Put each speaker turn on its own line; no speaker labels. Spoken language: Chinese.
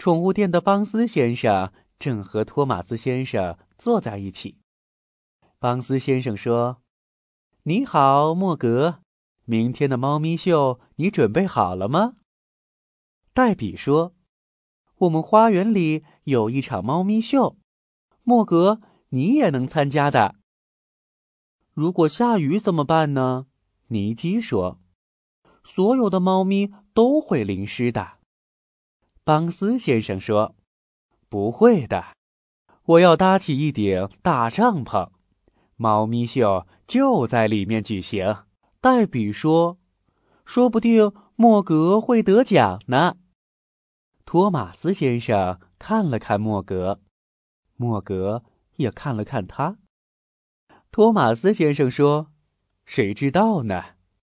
宠物店的邦斯先生正和托马斯先生坐在一起。邦斯先生说：“你好，莫格，明天的猫咪秀你准备好了吗？”黛比说：“我们花园里有一场猫咪秀，莫格，你也能参加的。”如果下雨怎么办呢？尼基说：“所有的猫咪都会淋湿的。”邦斯先生说：“不会的，我要搭起一顶大帐篷，猫咪秀就在里面举行。”黛比说：“说不定莫格会得奖呢。”托马斯先生看了看莫格，莫格也看了看他。托马斯先生说：“谁知道呢？